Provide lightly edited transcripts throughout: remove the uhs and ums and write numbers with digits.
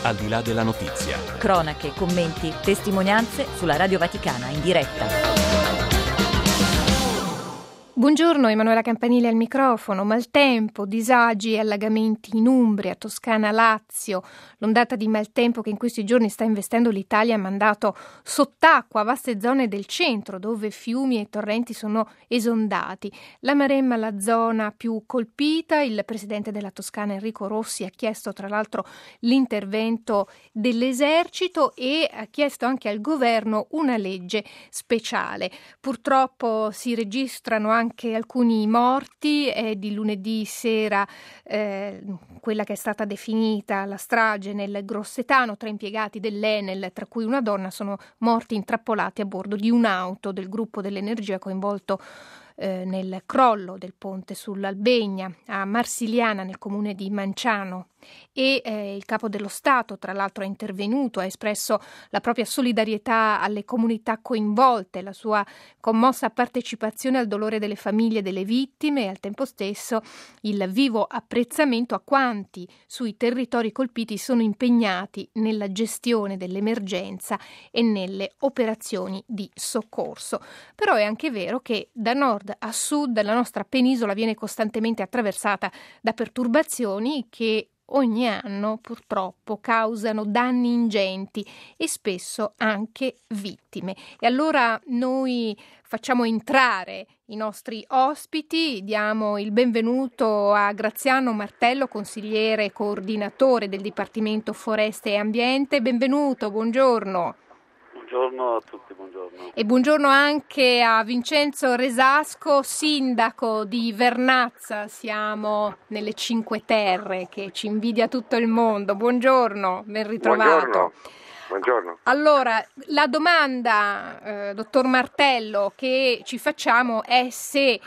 Al di là della notizia. Cronache, commenti, testimonianze sulla Radio Vaticana in diretta. Buongiorno, Emanuela Campanile al microfono. Maltempo, disagi e allagamenti in Umbria, Toscana, Lazio. L'ondata di maltempo che in questi giorni sta investendo l'Italia ha mandato sott'acqua vaste zone del centro dove fiumi e torrenti sono esondati. La Maremma, la zona più colpita. Il presidente della Toscana Enrico Rossi ha chiesto tra l'altro l'intervento dell'esercito e ha chiesto anche al governo una legge speciale. Purtroppo si registrano anche alcuni morti. È di lunedì sera quella che è stata definita la strage nel Grossetano. 3 impiegati dell'Enel, tra cui una donna, sono morti intrappolati a bordo di un'auto del gruppo dell'energia coinvolto nel crollo del ponte sull'Albegna a Marsiliana nel comune di Manciano. E il capo dello Stato tra l'altro è intervenuto, ha espresso la propria solidarietà alle comunità coinvolte, la sua commossa partecipazione al dolore delle famiglie delle vittime e al tempo stesso il vivo apprezzamento a quanti sui territori colpiti sono impegnati nella gestione dell'emergenza e nelle operazioni di soccorso. Però è anche vero che da nord a sud la nostra penisola viene costantemente attraversata da perturbazioni che ogni anno purtroppo causano danni ingenti e spesso anche vittime. E allora noi facciamo entrare i nostri ospiti, diamo il benvenuto a Graziano Martello, consigliere e coordinatore del Dipartimento Foreste e Ambiente. Benvenuto, buongiorno. Buongiorno a tutti, buongiorno. E buongiorno anche a Vincenzo Resasco, sindaco di Vernazza. Siamo nelle Cinque Terre, che ci invidia tutto il mondo. Buongiorno, ben ritrovato. Buongiorno. Allora, la domanda, dottor Martello, che ci facciamo è se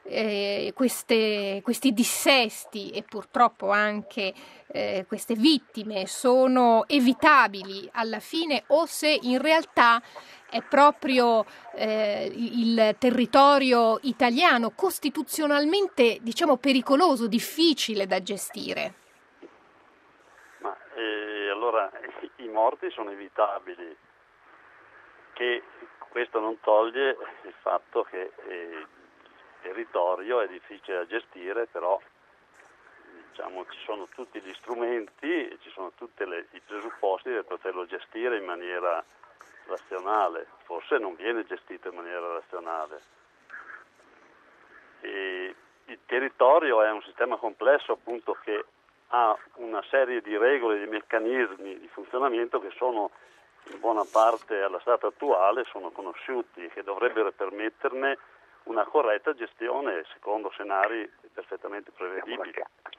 questi dissesti e purtroppo anche queste vittime sono evitabili alla fine o se in realtà è proprio il territorio italiano costituzionalmente, diciamo, pericoloso, difficile da gestire. Ma allora i morti sono evitabili, che questo non toglie il fatto che il territorio è difficile da gestire, però diciamo ci sono tutti gli strumenti, ci sono tutti i presupposti per poterlo gestire in maniera razionale. Forse non viene gestito in maniera razionale. E il territorio è un sistema complesso, appunto, che ha una serie di regole, di meccanismi di funzionamento che sono in buona parte allo stato attuale sono conosciuti e che dovrebbero permetterne una corretta gestione secondo scenari perfettamente prevedibili.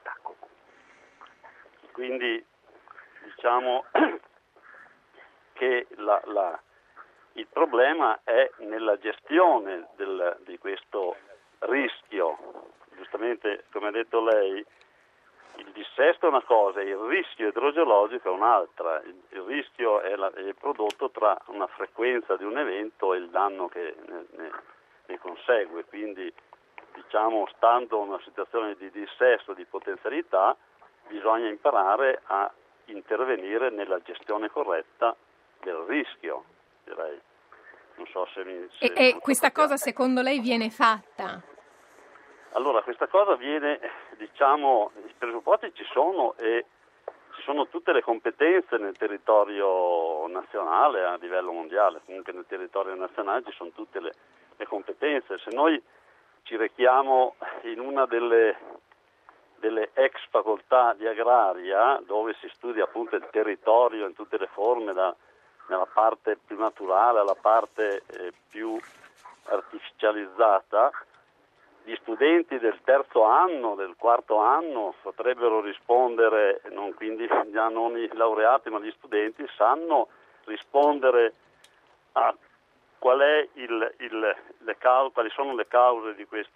Quindi diciamo che il problema è nella gestione di questo rischio. Giustamente, come ha detto lei, il dissesto è una cosa, il rischio idrogeologico è un'altra. Il rischio è il prodotto tra una frequenza di un evento e il danno che ne consegue. Quindi, diciamo, stando in una situazione di dissesto, di potenzialità, bisogna imparare a intervenire nella gestione corretta del rischio, direi. Non so se E questa cosa secondo lei viene fatta? Allora, questa cosa viene, diciamo, i presupposti ci sono e ci sono tutte le competenze nel territorio nazionale a livello mondiale, comunque nel territorio nazionale ci sono tutte le competenze. Se noi ci rechiamo in una delle ex facoltà di agraria, dove si studia appunto il territorio in tutte le forme, nella parte più naturale alla parte più artificializzata, gli studenti del terzo anno, del quarto anno potrebbero rispondere, quindi già non i laureati ma gli studenti sanno rispondere a quali sono le cause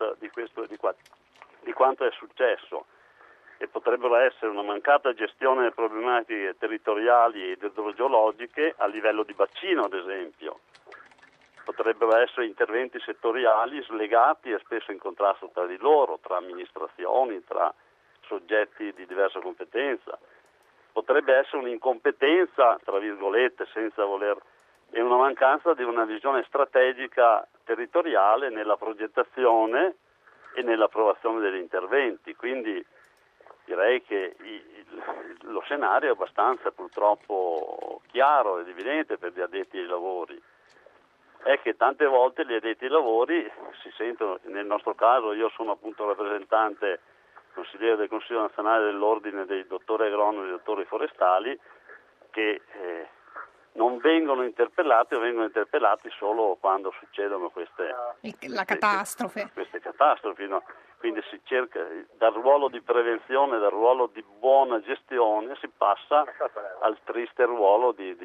di quanto è successo, e potrebbero essere una mancata gestione delle problematiche territoriali ed idrogeologiche a livello di bacino, ad esempio. Potrebbero essere interventi settoriali slegati e spesso in contrasto tra di loro, tra amministrazioni, tra soggetti di diversa competenza. potrebbe essere un'incompetenza, tra virgolette, senza voler, e una mancanza di una visione strategica territoriale nella progettazione e nell'approvazione degli interventi. Quindi direi che lo scenario è abbastanza purtroppo chiaro ed evidente per gli addetti ai lavori. È che tante volte gli addetti ai lavori si sentono, nel nostro caso io sono appunto rappresentante consigliere del Consiglio nazionale dell'Ordine dei dottori agronomi e dei dottori forestali, che non vengono interpellati o vengono interpellati solo quando succedono queste catastrofi, no? Quindi si cerca dal ruolo di prevenzione, dal ruolo di buona gestione, si passa al triste ruolo di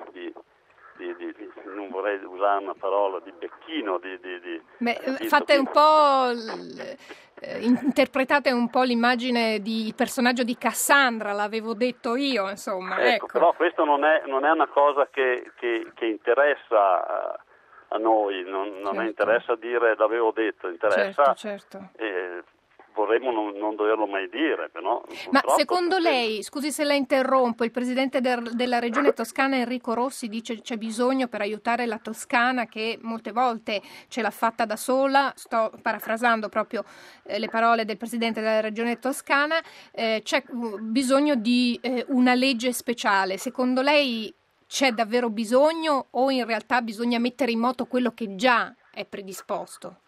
non vorrei usare una parola, di becchino, fate un po' interpretate un po' l'immagine di personaggio di Cassandra, l'avevo detto io, insomma. Ecco. Però questo non è una cosa che interessa a noi, non certo. interessa dire l'avevo detto, interessa certo. Vorremmo non doverlo mai dire, però. Ma secondo lei, scusi se la interrompo, il presidente della regione Toscana Enrico Rossi dice c'è bisogno per aiutare la Toscana, che molte volte ce l'ha fatta da sola, sto parafrasando proprio le parole del presidente della regione Toscana, c'è bisogno di una legge speciale. Secondo lei c'è davvero bisogno o in realtà bisogna mettere in moto quello che già è predisposto?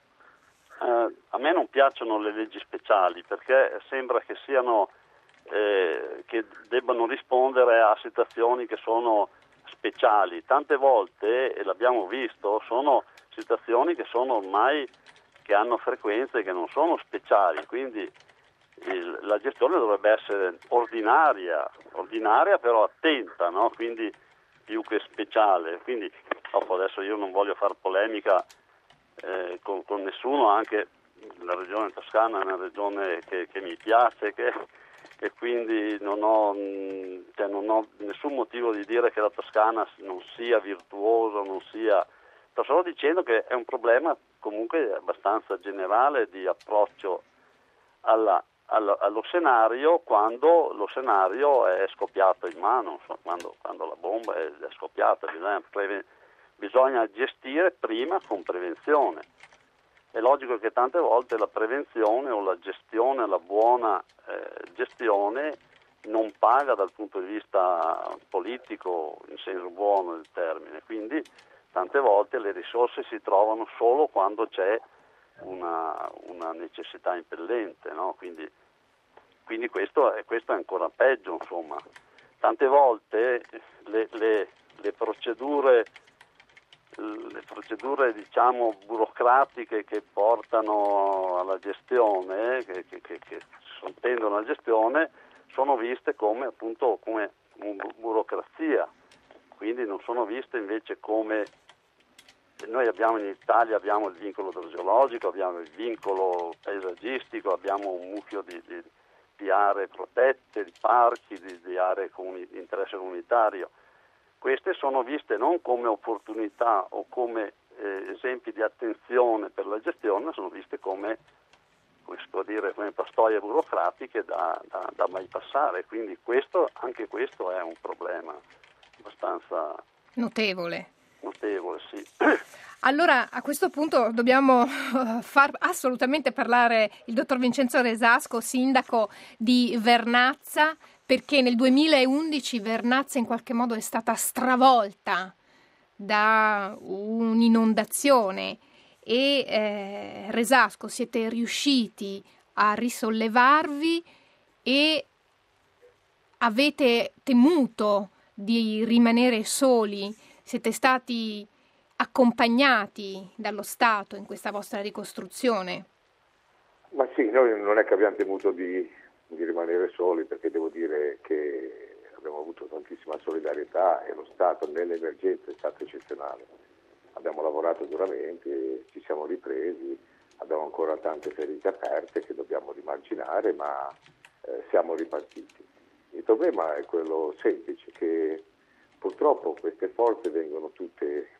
A me non piacciono le leggi speciali perché sembra che siano che debbano rispondere a situazioni che sono speciali. Tante volte, e l'abbiamo visto, sono situazioni che sono ormai, che hanno frequenze che non sono speciali, quindi la gestione dovrebbe essere ordinaria però attenta, no? Quindi più che speciale. Quindi adesso io non voglio fare polemica con nessuno, anche la regione Toscana è una regione che mi piace, e quindi non ho nessun motivo di dire che la Toscana non sia virtuosa, sto solo dicendo che è un problema comunque abbastanza generale di approccio allo scenario, quando lo scenario è scoppiato in mano, quando la bomba è scoppiata, bisogna gestire prima con prevenzione. È logico che tante volte la prevenzione o la gestione, la buona gestione non paga dal punto di vista politico in senso buono del termine, quindi tante volte le risorse si trovano solo quando c'è una necessità impellente, no? Quindi questo è ancora peggio, insomma. Tante volte le procedure diciamo burocratiche che portano alla gestione, che tendono alla gestione, sono viste come burocrazia, quindi non sono viste invece come noi abbiamo in Italia, abbiamo il vincolo idrogeologico, abbiamo il vincolo paesaggistico, abbiamo un mucchio di aree protette, di parchi, di aree di interesse comunitario. Queste sono viste non come opportunità o come esempi di attenzione per la gestione, ma sono viste come pastoie burocratiche da mai passare. Quindi anche questo è un problema abbastanza notevole, sì. Allora, a questo punto dobbiamo far assolutamente parlare il dottor Vincenzo Resasco, sindaco di Vernazza, perché nel 2011 Vernazza in qualche modo è stata stravolta da un'inondazione e Resasco, siete riusciti a risollevarvi e avete temuto di rimanere soli, siete stati accompagnati dallo Stato in questa vostra ricostruzione? Ma sì, noi non è che abbiamo temuto di rimanere soli, perché devo dire che abbiamo avuto tantissima solidarietà e lo Stato nell'emergenza è stato eccezionale. Abbiamo lavorato duramente, ci siamo ripresi, abbiamo ancora tante ferite aperte che dobbiamo rimarginare, ma siamo ripartiti. Il problema è quello semplice, che purtroppo queste forze vengono tutte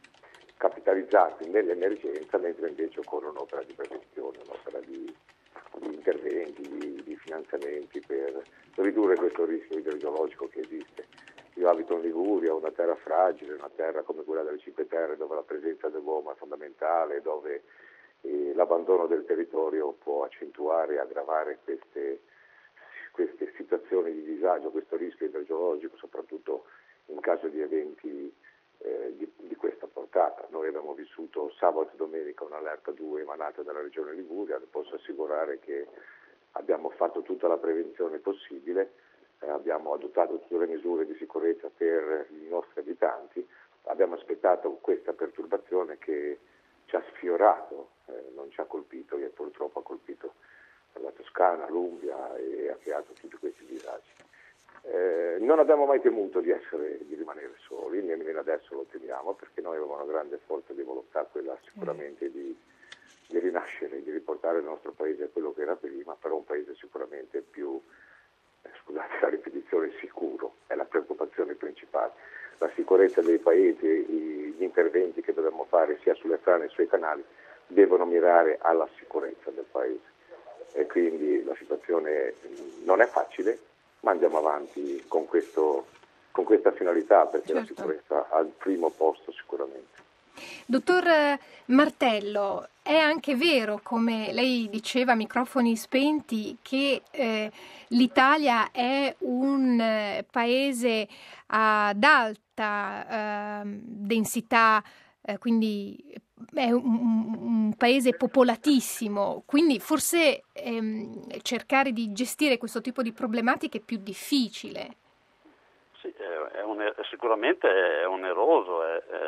capitalizzate nell'emergenza, mentre invece occorre un'opera di prevenzione, di interventi, di finanziamenti per ridurre questo rischio idrogeologico che esiste. Io abito in Liguria, una terra fragile, una terra come quella delle Cinque Terre, dove la presenza dell'uomo è fondamentale, dove l'abbandono del territorio può accentuare e aggravare queste situazioni di disagio, questo rischio idrogeologico, soprattutto in caso di eventi di questa portata. Noi abbiamo vissuto sabato e domenica un'allerta 2 emanata dalla Regione Liguria, posso assicurare che abbiamo fatto tutta la prevenzione possibile, abbiamo adottato tutte le misure di sicurezza per i nostri abitanti, abbiamo aspettato questa perturbazione che ci ha sfiorato, non ci ha colpito, e purtroppo ha colpito la Toscana, l'Umbria e ha creato tutti questi disagi. Non abbiamo mai temuto di rimanere soli, nemmeno adesso lo temiamo, perché noi avevamo una grande forza di volontà, quella sicuramente di rinascere, di riportare il nostro paese a quello che era prima, però un paese sicuramente più, scusate la ripetizione, sicuro, è la preoccupazione principale. La sicurezza dei paesi, gli interventi che dobbiamo fare sia sulle strade che sui canali devono mirare alla sicurezza del paese, e quindi la situazione non è facile, ma andiamo avanti con questa finalità, perché certo, la sicurezza al primo posto sicuramente. Dottor Martello, è anche vero, come lei diceva a microfoni spenti, che l'Italia è un paese ad alta densità, quindi è un paese popolatissimo, quindi forse cercare di gestire questo tipo di problematiche è più difficile. Sì, sicuramente è oneroso,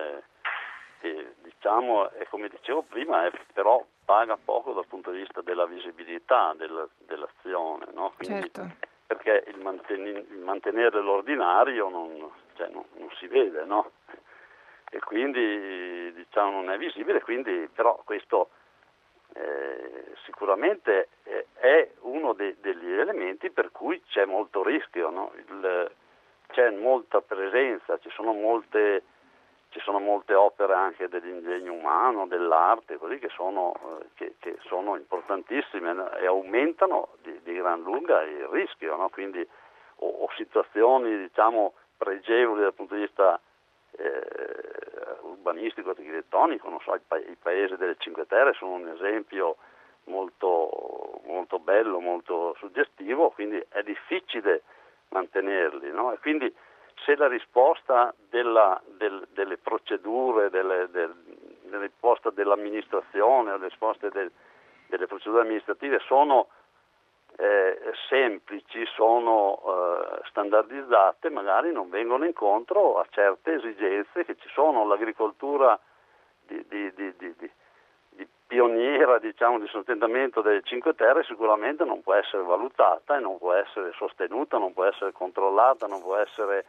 diciamo, e come dicevo prima, però paga poco dal punto di vista della visibilità dell'azione, no? Quindi, certo. Perché il mantenere l'ordinario non si vede, no? E quindi diciamo non è visibile, quindi però questo sicuramente è uno degli elementi per cui c'è molto rischio, no? C'è molta presenza, ci sono molte opere anche dell'ingegno umano, dell'arte, così che sono importantissime, no? E aumentano di gran lunga il rischio, no? Quindi o situazioni diciamo pregevoli dal punto di vista urbanistico, architettonico, non so, i paesi delle Cinque Terre sono un esempio molto, molto bello, molto suggestivo, quindi è difficile mantenerli, no? E quindi se la risposta delle procedure, della risposta dell'amministrazione, le risposte delle procedure amministrative sono semplici, sono standardizzate, magari non vengono incontro a certe esigenze che ci sono. L'agricoltura di pioniera, diciamo, di sostentamento delle Cinque Terre sicuramente non può essere valutata e non può essere sostenuta, non può essere controllata, non può essere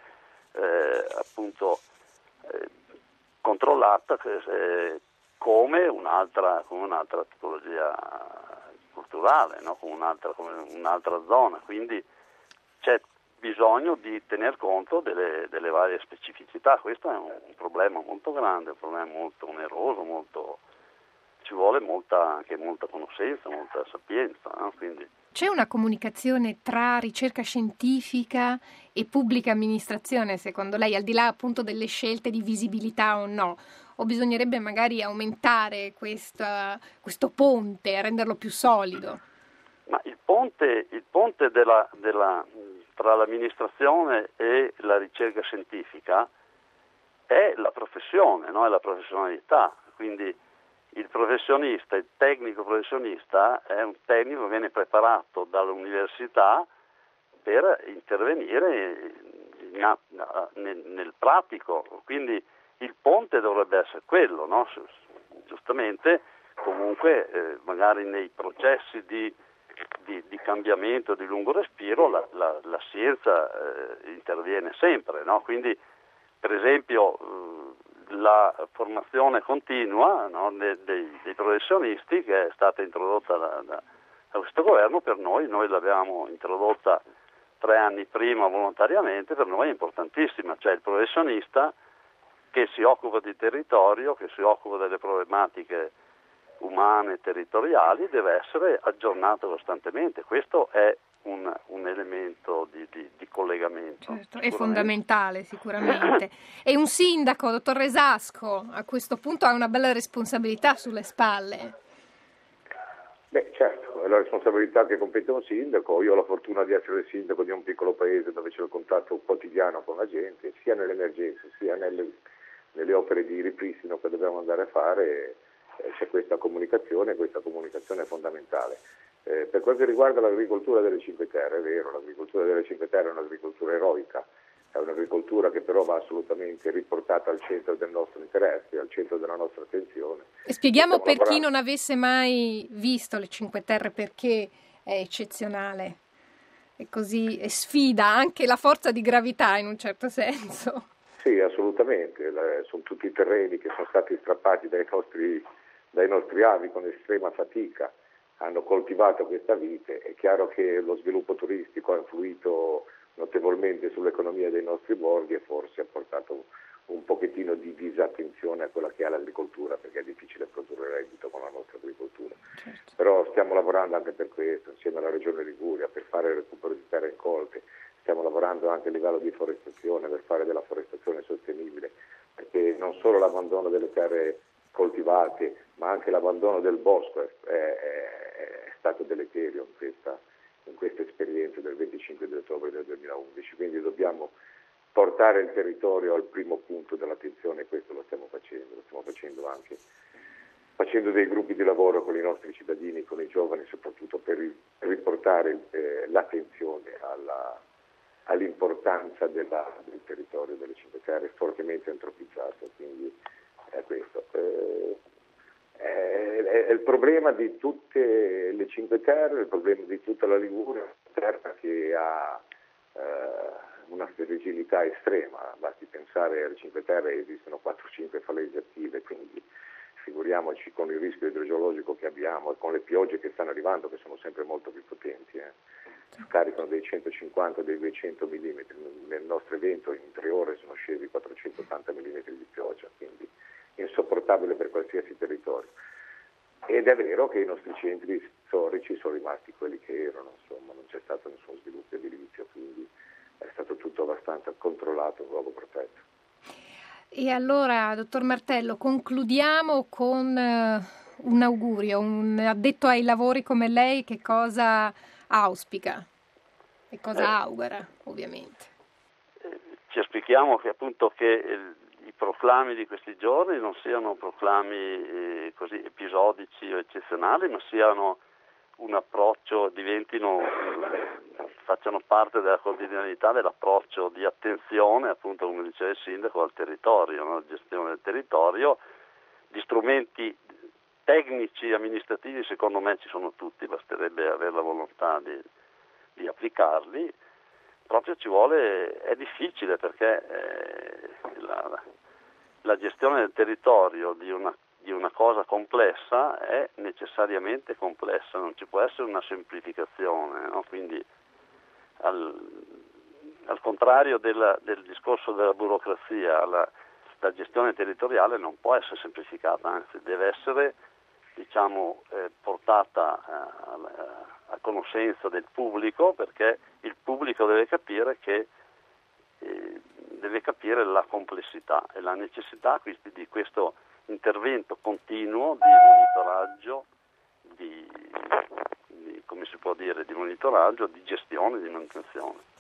controllata come un'altra tipologia culturale, no? come un'altra zona, quindi c'è bisogno di tener conto delle varie specificità. Questo è un problema molto grande, un problema molto oneroso, ci vuole anche molta conoscenza, molta sapienza, no? Quindi c'è una comunicazione tra ricerca scientifica e pubblica amministrazione, secondo lei, al di là appunto delle scelte di visibilità o no? O bisognerebbe magari aumentare questo ponte, renderlo più solido? Ma il ponte tra l'amministrazione e la ricerca scientifica è la professione, no? È la professionalità, quindi il professionista, il tecnico professionista è un tecnico che viene preparato dall'università per intervenire nel pratico, quindi il ponte dovrebbe essere quello, no? Giustamente comunque magari nei processi di cambiamento, di lungo respiro la scienza interviene sempre, no? Quindi per esempio la formazione continua, no, dei professionisti, che è stata introdotta da questo governo, per noi l'abbiamo introdotta 3 anni prima volontariamente, per noi è importantissima, cioè il professionista che si occupa di territorio, che si occupa delle problematiche umane e territoriali deve essere aggiornato costantemente. Questo è un elemento di collegamento. Certo, è fondamentale sicuramente. E un sindaco, dottor Resasco, a questo punto ha una bella responsabilità sulle spalle. Beh, certo, è la responsabilità che compete a un sindaco. Io ho la fortuna di essere sindaco di un piccolo paese dove c'è il contatto quotidiano con la gente, sia nelle emergenze sia nelle opere di ripristino che dobbiamo andare a fare. C'è questa comunicazione è fondamentale. Per quel che riguarda l'agricoltura delle Cinque Terre, è vero, l'agricoltura delle Cinque Terre è un'agricoltura eroica, è un'agricoltura che però va assolutamente riportata al centro del nostro interesse, al centro della nostra attenzione. E spieghiamo per chi non avesse mai visto le Cinque Terre perché è eccezionale, è così, è sfida anche la forza di gravità in un certo senso. Sì, assolutamente, sono tutti terreni che sono stati strappati dai nostri avi con estrema fatica, hanno coltivato questa vite. È chiaro che lo sviluppo turistico ha influito notevolmente sull'economia dei nostri borghi e forse ha portato un pochettino di disattenzione a quella che è l'agricoltura, perché è difficile produrre reddito con la nostra agricoltura. Certo. Però stiamo lavorando anche per questo, insieme alla Regione Liguria, per fare il recupero di terre incolte, stiamo lavorando anche a livello di forestazione, per fare della forestazione sostenibile, perché non solo l'abbandono delle terre coltivate, ma anche l'abbandono del bosco è stato deleterio in questa esperienza del 25 di ottobre del 2011, quindi dobbiamo portare il territorio al primo punto dell'attenzione e questo lo stiamo facendo anche facendo dei gruppi di lavoro con i nostri cittadini, con i giovani soprattutto per riportare l'attenzione all'importanza del territorio delle Cinque Terre fortemente antropizzato, quindi è questo. È il problema di tutte le Cinque Terre, il problema di tutta la Liguria, una terra che ha una fragilità estrema, basti pensare alle Cinque Terre esistono 4-5 faleggio attive, quindi figuriamoci con il rischio idrogeologico che abbiamo e con le piogge che stanno arrivando, che sono sempre molto più potenti. Scaricano dei 150, dei 200 mm, nel nostro evento in 3 ore sono scesi 480 mm di pioggia, quindi insopportabile per qualsiasi territorio. Ed è vero che i nostri centri storici sono rimasti quelli che erano, insomma, non c'è stato nessun sviluppo edilizio, quindi è stato tutto abbastanza controllato, un luogo protetto. E allora, dottor Martello, concludiamo con un augurio. Un addetto ai lavori come lei che cosa auspica e cosa augura, ovviamente? Ci auspichiamo che appunto che i proclami di questi giorni non siano proclami così episodici o eccezionali, ma siano un approccio, facciano parte della quotidianità dell'approccio di attenzione, appunto come diceva il sindaco, al territorio, no? Gestione del territorio. Gli strumenti tecnici, amministrativi secondo me ci sono tutti, basterebbe avere la volontà di applicarli. Proprio è difficile perché la gestione del territorio di una cosa complessa è necessariamente complessa, non ci può essere una semplificazione, no? Quindi al contrario del discorso della burocrazia, la gestione territoriale non può essere semplificata, anzi deve essere portata a conoscenza del pubblico, perché il pubblico deve capire la complessità e la necessità di questo intervento continuo di monitoraggio, di monitoraggio, di gestione, di manutenzione.